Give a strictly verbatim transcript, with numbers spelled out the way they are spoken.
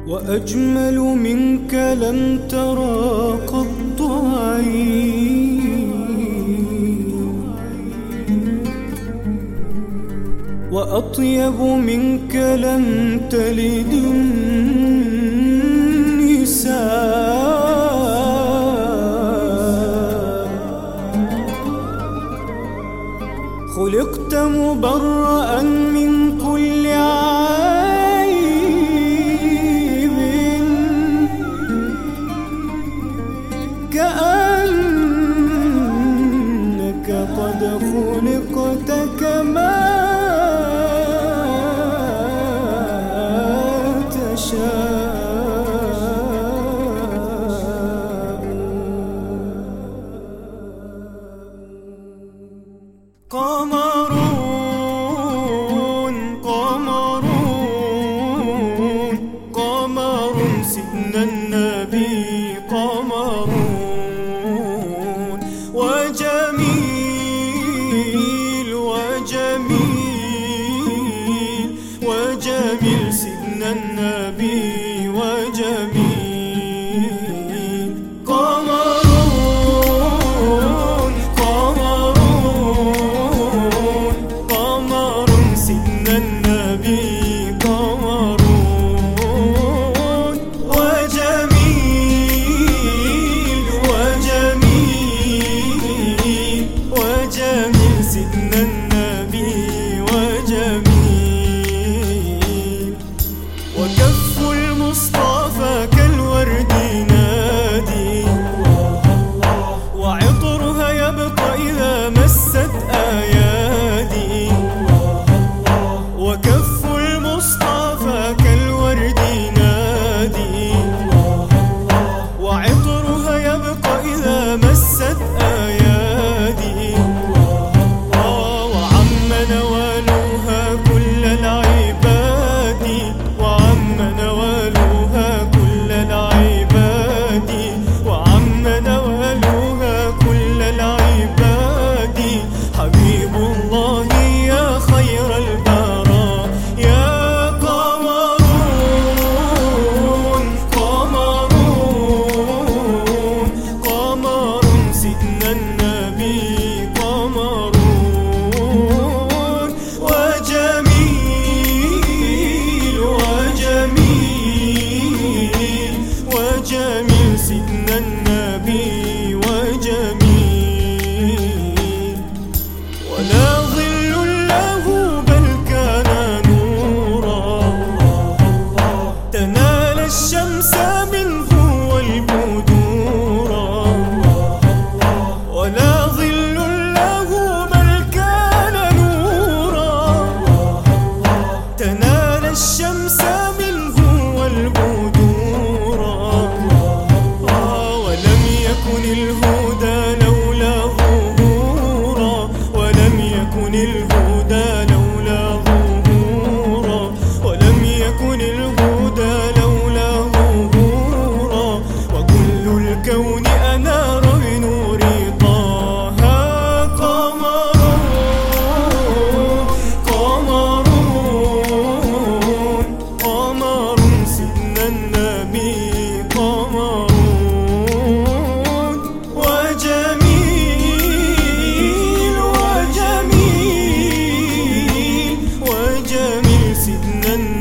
وأجمل منك لم ترى قط عين، وأطيب منك لم تلد النساء. خلقت مبرأ من كل عيب، كأنك قد خلقت كما قمرون قمرون قمر سيدنا النبي، قمرون وجميل وجميل وجميل سيدنا النبي وجميل. قمرون قمرون قمر سيدنا النبي، قمرون وجميل وجميل وجميل سيدنا النبي وجميل. وكف المصطفى كالورد نادي، وعطرها يبقى إذا مست أيادي. وكف المصطفى كالورد نادي، وعطرها يبقى إذا مست أيادي. وعم نوالها كل العباد، وعم نوالها كل العباد، وعم نوالها كل العباد. حبيب الله يا خير البراء يا قمرون قمرون قمر سيدنا النبي، قمرون وجميل وجميل وجميل سيدنا النبي وجميل. ولا ظل له بل كان نورا، تنال الشمس منه والبدورا. ولا ظل له بل كان نورا، تنال الشمس منه والبدورا. ولم يكن الهدى لولا ظهورا، ولم يكن الهدى لولا ظهورا، ولم يكن الهدى لولا ظهورا. وكل الكون أنار بنور طه. قمرون قمرون قمر سيدنا النبي، قمرون وجميل وجميل وجميل سيدنا النبي.